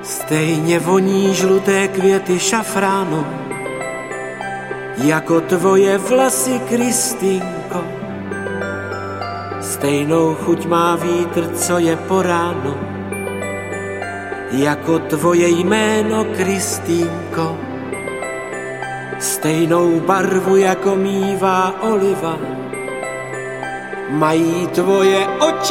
Stejně voní žluté květy šafránu, jako tvoje vlasy, Kristýnko. Stejnou chuť má vítr, co je po ránu, jako tvoje jméno, Kristýnko. Stejnou barvu, jako mívá oliva, mají tvoje oči.